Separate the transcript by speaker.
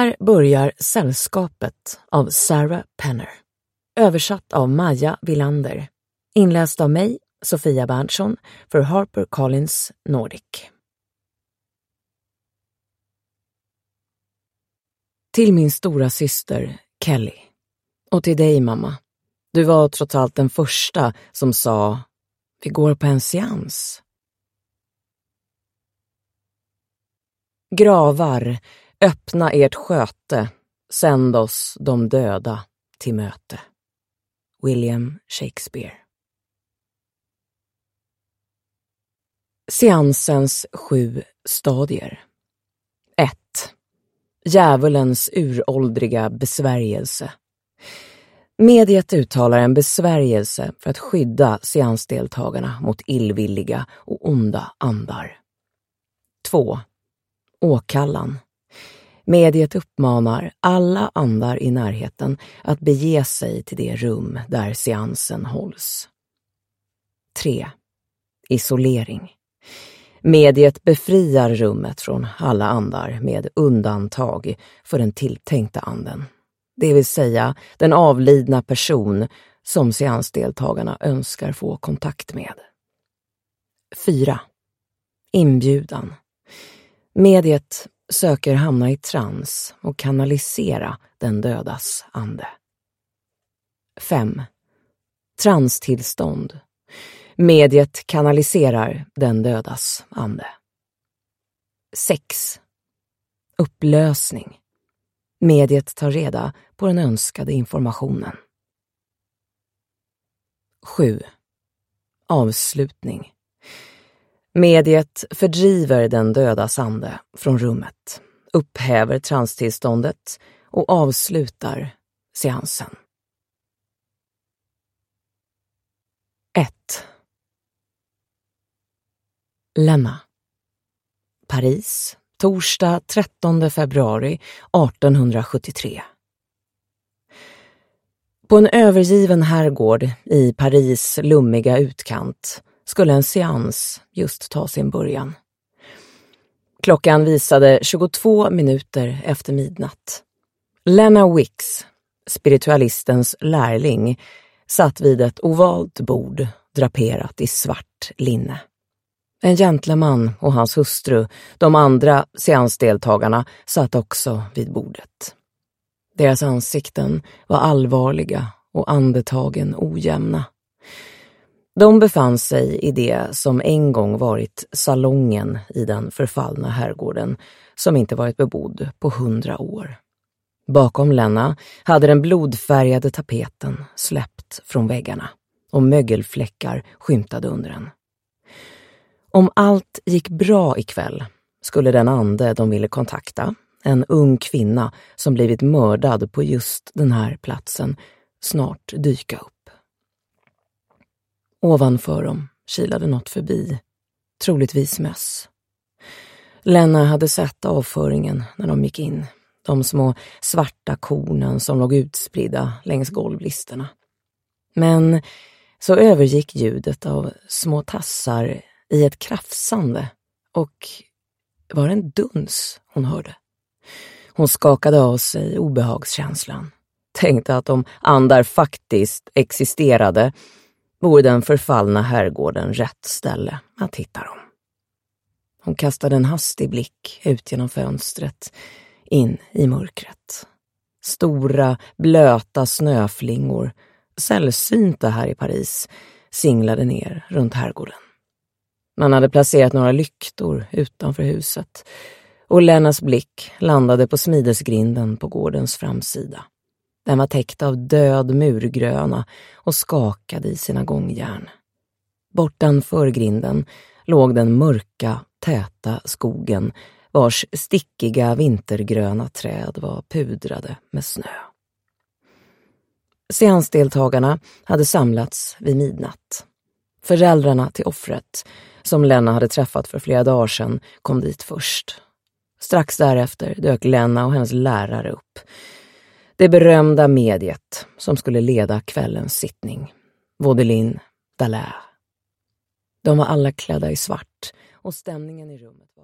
Speaker 1: Här börjar Sällskapet av Sarah Penner. Översatt av Maja Villander. Inläst av mig, Sofia Berntsson, för HarperCollins Nordic. Till min stora syster, Kelly. Och till dig, mamma. Du var trots allt den första som sa, vi går på en seans. Gravar, öppna ert sköte, sänd oss de döda till möte. William Shakespeare. Seansens 7 stadier. 1. Djävulens uråldriga besvärjelse. Mediet uttalar en besvärjelse för att skydda seansdeltagarna mot illvilliga och onda andar. 2. Åkallan. Mediet uppmanar alla andar i närheten att bege sig till det rum där seansen hålls. 3. Isolering. Mediet befriar rummet från alla andar med undantag för den tilltänkta anden. Det vill säga den avlidna person som seansdeltagarna önskar få kontakt med. 4. Inbjudan. Mediet söker hamna i trans och kanalisera den dödas ande. 5. Transtillstånd. Mediet kanaliserar den dödas ande. 6. Upplösning. Mediet tar reda på den önskade informationen. 7. Avslutning. Mediet fördriver den dödas ande från rummet, upphäver transtillståndet och avslutar seansen. 1. Lena. Paris, torsdag 13 februari 1873. På en övergiven herrgård i Paris lummiga utkant skulle en seans just ta sin början. Klockan visade 22 minuter efter midnatt. Lena Wicks, spiritualistens lärling, satt vid ett ovalt bord draperat i svart linne. En gentleman och hans hustru, de andra seansdeltagarna, satt också vid bordet. Deras ansikten var allvarliga och andetagen ojämna. De befann sig i det som en gång varit salongen i den förfallna herrgården som inte varit bebodd på 100 år. Bakom Lena hade den blodfärgade tapeten släppt från väggarna och mögelfläckar skymtade under den. Om allt gick bra ikväll skulle den ande de ville kontakta, en ung kvinna som blivit mördad på just den här platsen, snart dyka upp. Ovanför dem kilade något förbi, troligtvis möss. Lena hade sett avföringen när de gick in, de små svarta kornen som låg utspridda längs golvlisterna. Men så övergick ljudet av små tassar i ett krafsande och var en duns hon hörde. Hon skakade av sig obehagskänslan, tänkte att om andar faktiskt existerade vore den förfallna herrgården rätt ställe att hitta dem. Hon kastade en hastig blick ut genom fönstret in i mörkret. Stora, blöta snöflingor, sällsynta här i Paris, singlade ner runt herrgården. Man hade placerat några lyktor utanför huset och Lenas blick landade på smidesgrinden på gårdens framsida. Den var täckt av död murgröna och skakade i sina gångjärn. Bortanför grinden låg den mörka, täta skogen vars stickiga vintergröna träd var pudrade med snö. Seansdeltagarna hade samlats vid midnatt. Föräldrarna till offret, som Lena hade träffat för flera dagar sedan, kom dit först. Strax därefter dök Lena och hennes lärare upp. Det berömda mediet som skulle leda kvällens sittning, Vaudeline Dallaire. De var alla klädda i svart och stämningen i rummet var